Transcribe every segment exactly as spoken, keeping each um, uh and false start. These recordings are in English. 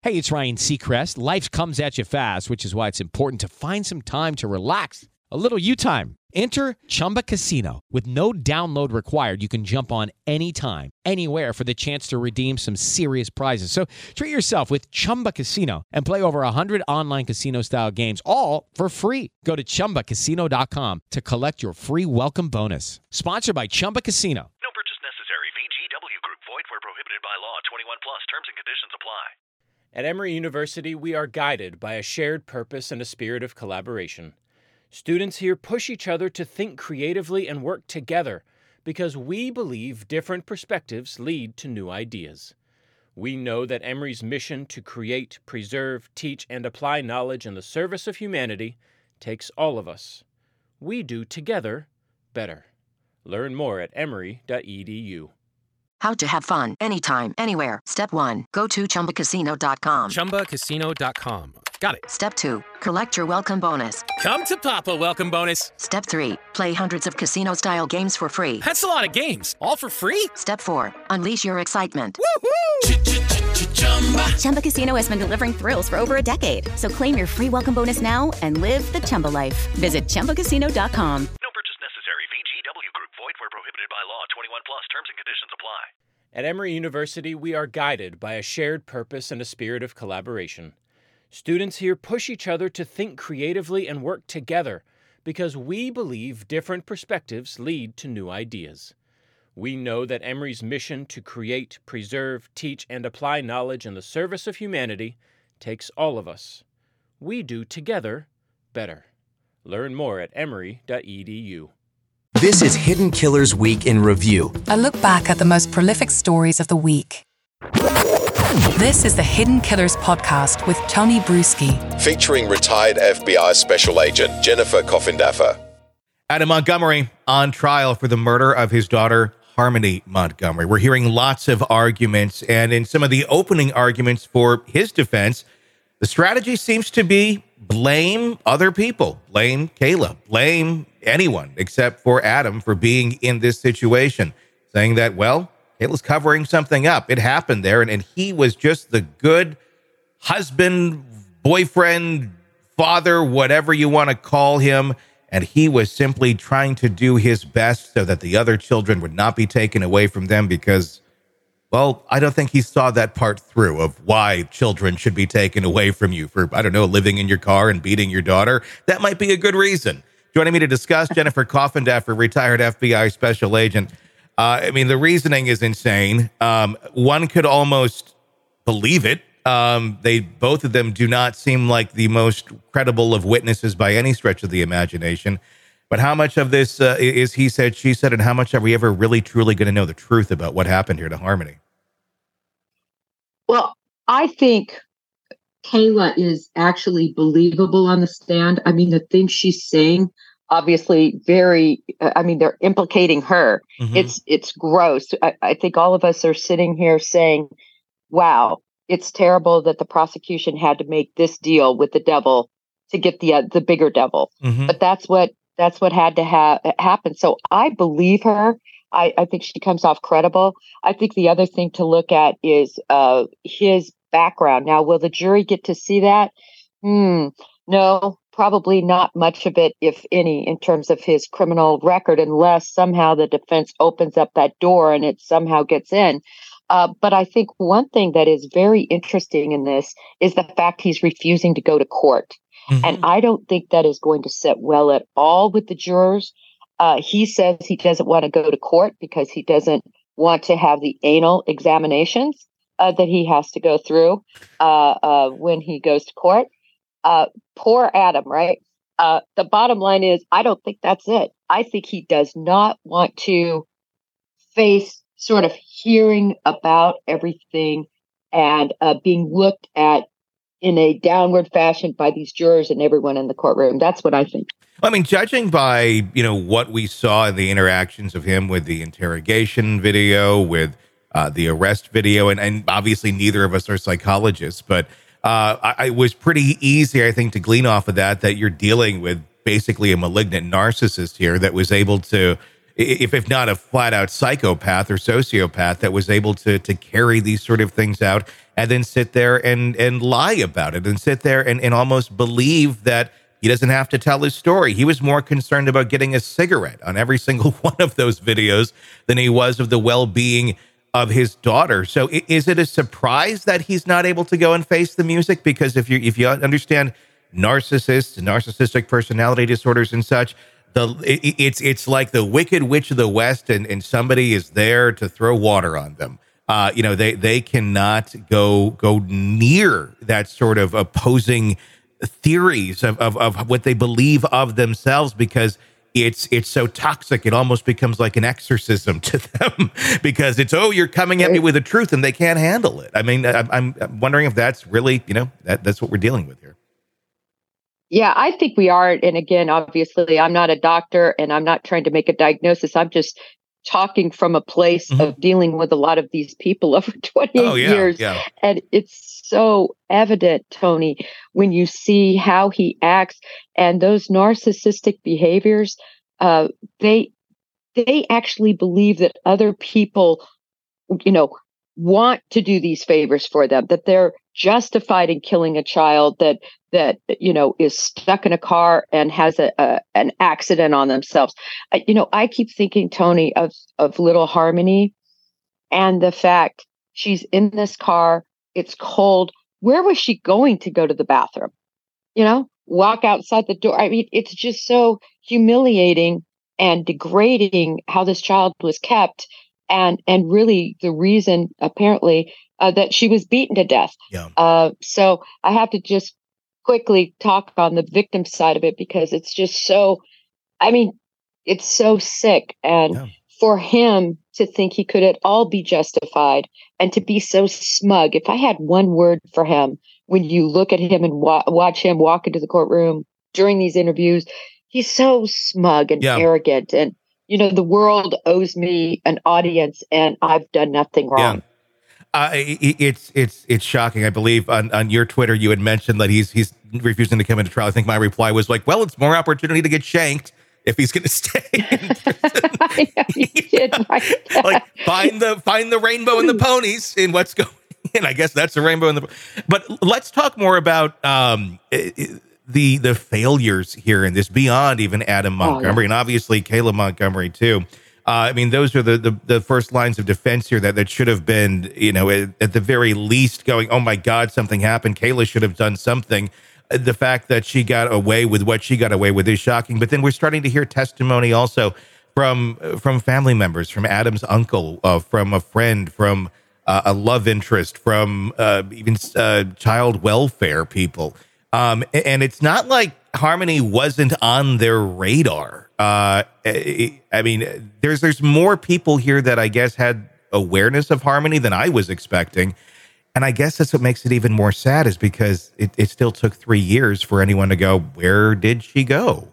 Hey, it's Ryan Seacrest. Life comes at you fast, which is why it's important to find some time to relax. A little you time. Enter Chumba Casino. With no download required, you can jump on anytime, anywhere for the chance to redeem some serious prizes. So treat yourself with Chumba Casino and play over one hundred online casino-style games, all for free. Go to chumba casino dot com to collect your free welcome bonus. Sponsored by Chumba Casino. No purchase necessary. V G W Group. Void where prohibited by law. twenty-one plus. Terms and conditions apply. At Emory University, we are guided by a shared purpose and a spirit of collaboration. Students here push each other to think creatively and work together because we believe different perspectives lead to new ideas. We know that Emory's mission to create, preserve, teach, and apply knowledge in the service of humanity takes all of us. We do together better. Learn more at emory dot e d u. How to have fun anytime, anywhere. Step one, go to chumba casino dot com. chumba casino dot com. Got it. Step two, collect your welcome bonus. Come to Papa welcome bonus. Step three, play hundreds of casino-style games for free. That's a lot of games, all for free? Step four, unleash your excitement. Woohoo! Chumba Casino has been delivering thrills for over a decade. So claim your free welcome bonus now and live the Chumba life. Visit chumba casino dot com. No purchase necessary. V G W Group. Void where prohibited by law. twenty-one plus. Terms and conditions apply. At Emory University, we are guided by a shared purpose and a spirit of collaboration. Students here push each other to think creatively and work together because we believe different perspectives lead to new ideas. We know that Emory's mission to create, preserve, teach, and apply knowledge in the service of humanity takes all of us. We do together better. Learn more at emory dot e d u. This is Hidden Killers Week in Review. A look back at the most prolific stories of the week. This is the Hidden Killers podcast with Tony Bruschi. Featuring retired F B I Special Agent Jennifer Coffindaffer. Adam Montgomery on trial for the murder of his daughter, Harmony Montgomery. We're hearing lots of arguments, and in some of the opening arguments for his defense, the strategy seems to be blame other people, blame Kayla, blame anyone except for Adam for being in this situation, saying that, well, Kayla's covering something up. It happened there, and, and he was just the good husband, boyfriend, father, whatever you want to call him, and he was simply trying to do his best so that the other children would not be taken away from them because, well, I don't think he saw that part through of why children should be taken away from you for, I don't know, living in your car and beating your daughter. That might be a good reason. Joining me to discuss, Jennifer Coffindaffer, retired F B I Special Agent. Uh, I mean, the reasoning is insane. Um, one could almost believe it. Um, they both of them do not seem like the most credible of witnesses by any stretch of the imagination. But how much of this uh, is he said, she said, and how much are we ever really, truly going to know the truth about what happened here to Harmony? Well, I think Kayla is actually believable on the stand. I mean, the things she's saying, obviously very, I mean, they're implicating her. Mm-hmm. It's it's gross. I, I think all of us are sitting here saying, wow, it's terrible that the prosecution had to make this deal with the devil to get the uh, the bigger devil. Mm-hmm. But that's what that's what had to ha- happen. So I believe her. I, I think she comes off credible. I think the other thing to look at is uh, his background. Now, will the jury get to see that? Hmm. No, probably not much of it, if any, in terms of his criminal record, unless somehow the defense opens up that door and it somehow gets in. Uh, but I think one thing that is very interesting in this is the fact he's refusing to go to court. Mm-hmm. And I don't think that is going to sit well at all with the jurors. Uh, he says he doesn't want to go to court because he doesn't want to have the anal examinations uh, that he has to go through uh, uh, when he goes to court. Uh, poor Adam, right? Uh, the bottom line is, I don't think that's it. I think he does not want to face sort of hearing about everything and uh, being looked at in a downward fashion by these jurors and everyone in the courtroom. That's what I think. I mean, judging by, you know, what we saw in the interactions of him with the interrogation video, with uh, the arrest video, and, and obviously neither of us are psychologists, but uh, I, it was pretty easy, I think, to glean off of that, that you're dealing with basically a malignant narcissist here that was able to, if if not a flat out psychopath or sociopath, that was able to to carry these sort of things out and then sit there and and lie about it and sit there and, and almost believe that he doesn't have to tell his story. He was more concerned about getting a cigarette on every single one of those videos than he was of the well-being of his daughter. So is it a surprise that he's not able to go and face the music? Because if you if you understand narcissists, narcissistic personality disorders and such, the it, it's it's like the Wicked Witch of the West, and, and somebody is there to throw water on them. Uh, you know, they they cannot go go near that sort of opposing theories of, of, of what they believe of themselves, because it's it's so toxic. It almost becomes like an exorcism to them because it's, oh, you're coming at me with the truth, and they can't handle it. I mean, I, I'm, I'm wondering if that's really, you know, that, that's what we're dealing with here. Yeah, I think we are. And again, obviously, I'm not a doctor and I'm not trying to make a diagnosis. I'm just talking from a place mm-hmm. of dealing with a lot of these people over twenty-eight oh, yeah, years. Yeah. And it's so evident, Tony, when you see how he acts and those narcissistic behaviors, uh, they, they actually believe that other people, you know, want to do these favors for them, that they're justified in killing a child that, that, you know, is stuck in a car and has a, a an accident on themselves. Uh, you know, I keep thinking, Tony, of, of little Harmony and the fact she's in this car. It's cold. Where was she going to go to the bathroom? You know, walk outside the door. I mean, it's just so humiliating and degrading how this child was kept. And, and really the reason, apparently, uh, that she was beaten to death. Yeah. Uh, so I have to just quickly talk on the victim side of it, because it's just so, I mean, it's so sick. And yeah. for him to think he could at all be justified and to be so smug. If I had one word for him, when you look at him and wa- watch him walk into the courtroom during these interviews, he's so smug and yeah. arrogant. And, you know, the world owes me an audience and I've done nothing wrong. Yeah. Uh, it, it's it's it's shocking. I believe on, on your Twitter you had mentioned that he's he's refusing to come into trial. I think my reply was like, "Well, it's more opportunity to get shanked if he's going to stay." yeah, you did, right? Like find the find the rainbow in the ponies in what's going. And I guess that's the rainbow in the. But let's talk more about um, the the failures here in this beyond even Adam Montgomery, oh, yeah. and obviously Kayla Montgomery too. Uh, I mean, those are the, the the first lines of defense here that, that should have been, you know, at, at the very least going, oh, my God, something happened. Kayla should have done something. The fact that she got away with what she got away with is shocking. But then we're starting to hear testimony also from from family members, from Adam's uncle, uh, from a friend, from uh, a love interest, from uh, even uh, child welfare people. Um, and it's not like Harmony wasn't on their radar. Uh, I mean, there's there's more people here that I guess had awareness of Harmony than I was expecting. And I guess that's what makes it even more sad, is because it, it still took three years for anyone to go, where did she go?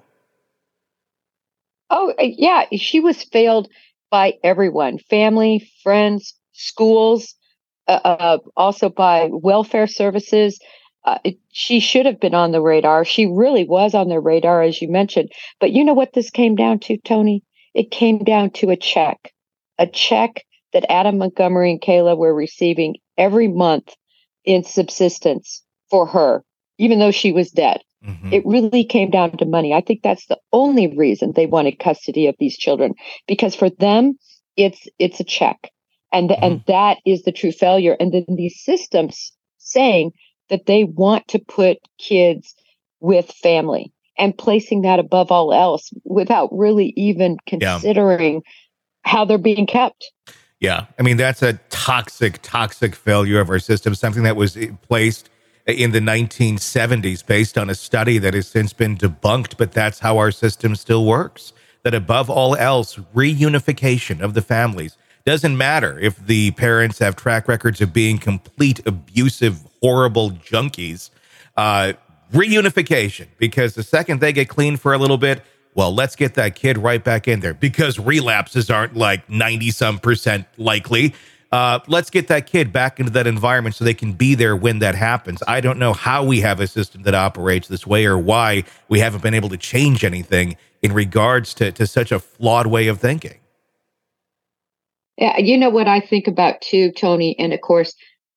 Oh, yeah. She was failed by everyone, family, friends, schools, uh, uh, also by welfare services. Uh, it, she should have been on the radar. She really was on the radar, as you mentioned. But you know what this came down to, Tony? It came down to a check, a check that Adam Montgomery and Kayla were receiving every month in subsistence for her, even though she was dead. Mm-hmm. It really came down to money. I think that's the only reason they wanted custody of these children, because for them, it's it's a check. And, mm-hmm. and that is the true failure. And then these systems saying that they want to put kids with family and placing that above all else without really even considering yeah. how they're being kept. Yeah. I mean, that's a toxic, toxic failure of our system, something that was placed in the nineteen seventies based on a study that has since been debunked, but that's how our system still works. That above all else, reunification of the families. Doesn't matter if the parents have track records of being complete abusive, horrible junkies. Uh, reunification, because the second they get clean for a little bit, well, let's get that kid right back in there, because relapses aren't like ninety some percent likely. Uh, let's get that kid back into that environment so they can be there when that happens. I don't know how we have a system that operates this way, or why we haven't been able to change anything in regards to, to such a flawed way of thinking. Yeah, you know what I think about too, Tony, and of course,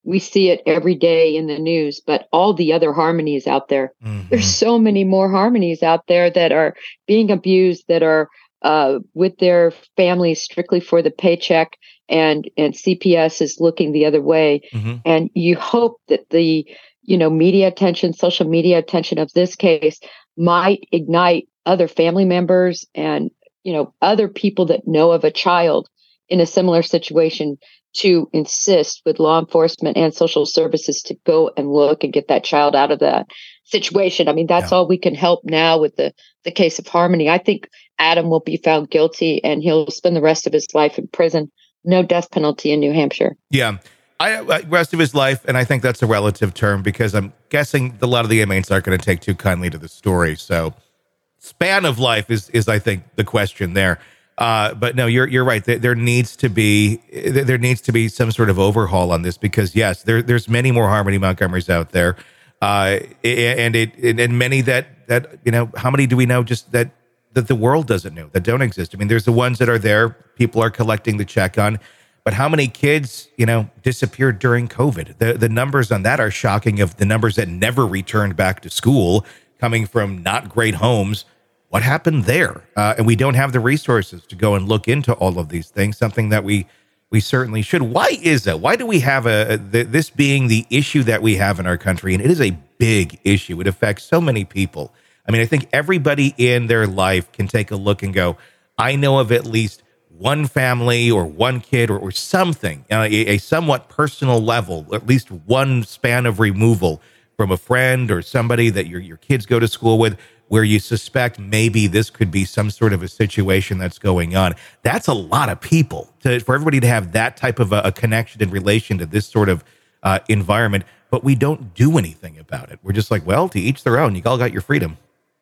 we see it every day in the news, but all the other harmonies out there, mm-hmm. there's so many more harmonies out there that are being abused, that are uh, with their families strictly for the paycheck, and, and C P S is looking the other way. Mm-hmm. And you hope that the, you know, media attention, social media attention of this case might ignite other family members and, you know, other people that know of a child in a similar situation to insist with law enforcement and social services to go and look and get that child out of that situation. I mean, that's yeah. all we can help now with the, the case of Harmony. I think Adam will be found guilty and he'll spend the rest of his life in prison. No death penalty in New Hampshire. Yeah. I, uh, rest of his life, and I think that's a relative term because I'm guessing a lot of the inmates aren't going to take too kindly to the story. So span of life is, is I think, the question there. Uh, but no, you're you're right. There, there needs to be there needs to be some sort of overhaul on this because yes, there there's many more Harmony Montgomerys out there, uh, and it and many that that you know how many do we know just that that the world doesn't know that don't exist. I mean, there's the ones that are there, people are collecting the check on, but how many kids you know disappeared during COVID? The the numbers on that are shocking. Of the numbers that never returned back to school, coming from not great homes. What happened there? Uh, and we don't have the resources to go and look into all of these things, something that we we certainly should. Why is that? Why do we have a, a this being the issue that we have in our country? And it is a big issue. It affects so many people. I mean, I think everybody in their life can take a look and go, I know of at least one family or one kid or, or something, on a, a somewhat personal level, at least one span of removal from a friend or somebody that your your kids go to school with, where you suspect maybe this could be some sort of a situation that's going on. That's a lot of people to, for everybody to have that type of a, a connection in relation to this sort of uh, environment, but we don't do anything about it. We're just like, well, to each their own. You all got your freedom.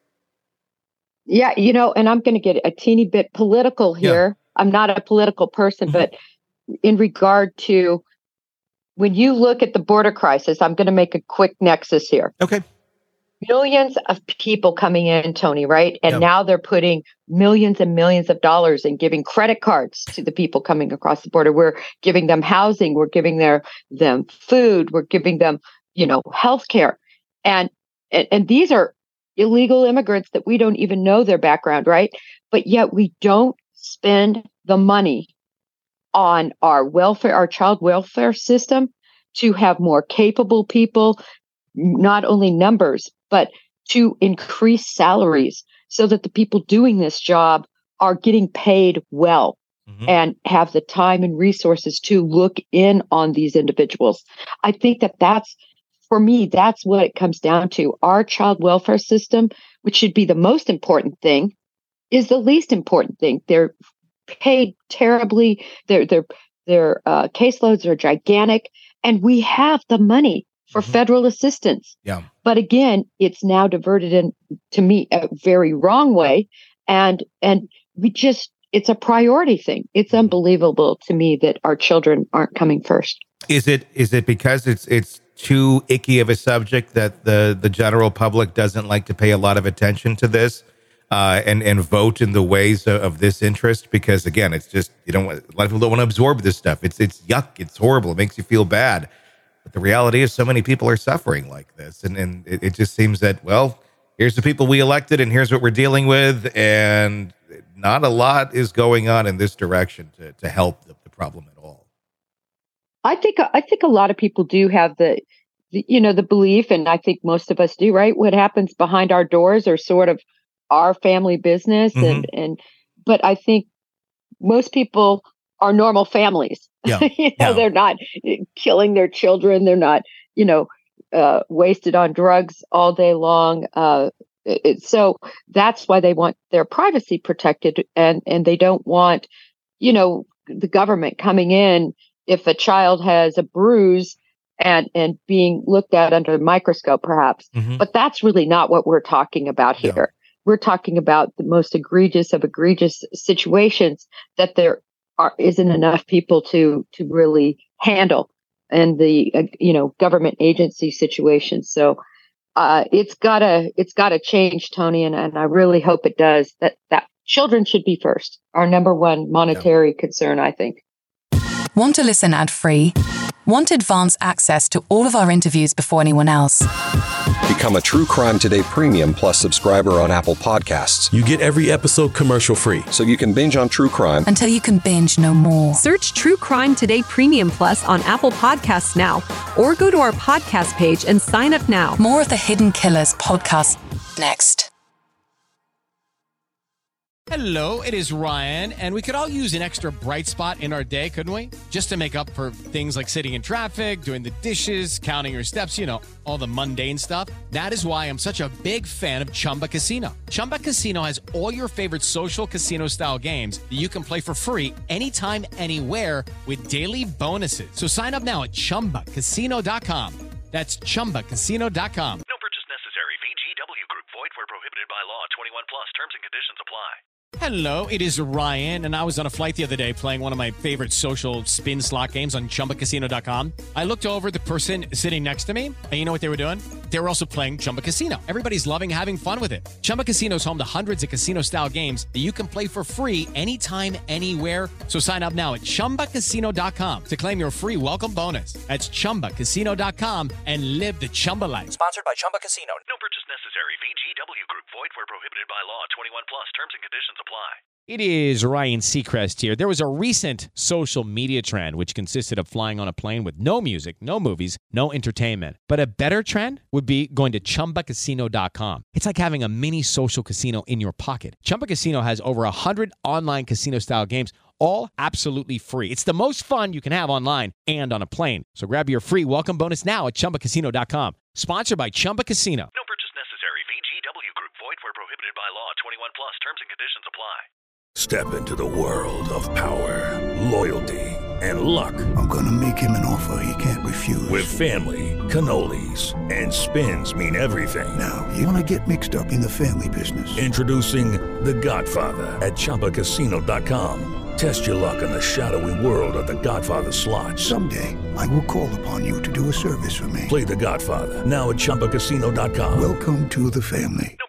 Yeah, you know, and I'm going to get a teeny bit political here. Yeah. I'm not a political person, mm-hmm. but in regard to when you look at the border crisis, I'm going to make a quick nexus here. Okay. Millions of people coming in, Tony, right? And yep. now they're putting millions and millions of dollars and giving credit cards to the people coming across the border. We're giving them housing. We're giving their them food. We're giving them, you know, health care. And, and, and these are illegal immigrants that we don't even know their background, right? But yet we don't spend the money on our welfare, our child welfare system to have more capable people, not only numbers, but to increase salaries so that the people doing this job are getting paid well mm-hmm. and have the time and resources to look in on these individuals. I think that that's, for me, that's what it comes down to. Our child welfare system, which should be the most important thing, is the least important thing. They're paid terribly. Their their their uh, caseloads are gigantic, and we have the money for mm-hmm. federal assistance. Yeah. But again, it's now diverted in, to me, a very wrong way. And and we just, it's a priority thing. It's unbelievable to me that our children aren't coming first. Is it is it because it's it's too icky of a subject that the, the general public doesn't like to pay a lot of attention to this uh, and, and vote in the ways of, of this interest? Because again, it's just, you don't, a lot of people don't want to absorb this stuff. It's it's yuck. It's horrible. It makes you feel bad. But the reality is so many people are suffering like this. And, and it, it just seems that, well, here's the people we elected and here's what we're dealing with. And not a lot is going on in this direction to, to help the, the problem at all. I think, I think a lot of people do have the, the, you know, the belief, and I think most of us do, right? What happens behind our doors are sort of our family business. Mm-hmm. And, and, but I think most people are normal families. Yeah. you know, yeah. They're not killing their children. They're not, you know, uh, wasted on drugs all day long. Uh, it, so that's why they want their privacy protected, and, and they don't want, you know, the government coming in if a child has a bruise and, and being looked at under a microscope, perhaps. Mm-hmm. But that's really not what we're talking about here. No. We're talking about the most egregious of egregious situations that there Are, isn't enough people to to really handle, and the uh, you know government agency situation. So uh, it's gotta it's gotta change, Tony, and, and I really hope it does. That that children should be first, our number one monetary yeah. concern, I think. Want to listen ad free? Want advance access to all of our interviews before anyone else? Become a True Crime Today Premium Plus subscriber on Apple Podcasts. You get every episode commercial free. So you can binge on true crime until you can binge no more. Search True Crime Today Premium Plus on Apple Podcasts now, or go to our podcast page and sign up now. More of the Hidden Killers podcast next. Hello, it is Ryan, and we could all use an extra bright spot in our day, couldn't we? Just to make up for things like sitting in traffic, doing the dishes, counting your steps, you know, all the mundane stuff. That is why I'm such a big fan of Chumba Casino. Chumba Casino has all your favorite social casino-style games that you can play for free anytime, anywhere with daily bonuses. So sign up now at chumba casino dot com. That's chumba casino dot com. No purchase necessary. V G W Group. Void where prohibited by law. twenty-one plus. Terms and conditions apply. Hello, it is Ryan, and I was on a flight the other day playing one of my favorite social spin slot games on chumba casino dot com. I looked over at the person sitting next to me, and you know what they were doing? They were also playing Chumba Casino. Everybody's loving having fun with it. Chumba Casino is home to hundreds of casino-style games that you can play for free anytime, anywhere. So sign up now at chumba casino dot com to claim your free welcome bonus. That's chumba casino dot com and live the Chumba life. Sponsored by Chumba Casino. No purchase necessary. V G W Group. Void where prohibited by law. twenty-one plus. Terms and conditions apply. It is Ryan Seacrest here. There was a recent social media trend which consisted of flying on a plane with no music, no movies, no entertainment. But a better trend would be going to chumba casino dot com. It's like having a mini social casino in your pocket. Chumba Casino has over one hundred online casino-style games, all absolutely free. It's the most fun you can have online and on a plane. So grab your free welcome bonus now at chumba casino dot com. Sponsored by Chumba Casino. No purchase necessary. V G W Group. Void where prohibited by law. twenty-one plus. Terms and conditions apply. Step into the world of power, loyalty, and luck. I'm going to make him an offer he can't refuse. With family, cannolis, and spins mean everything. Now, you want to get mixed up in the family business. Introducing The Godfather at chumba casino dot com. Test your luck in the shadowy world of The Godfather slot. Someday, I will call upon you to do a service for me. Play The Godfather now at chumba casino dot com. Welcome to the family.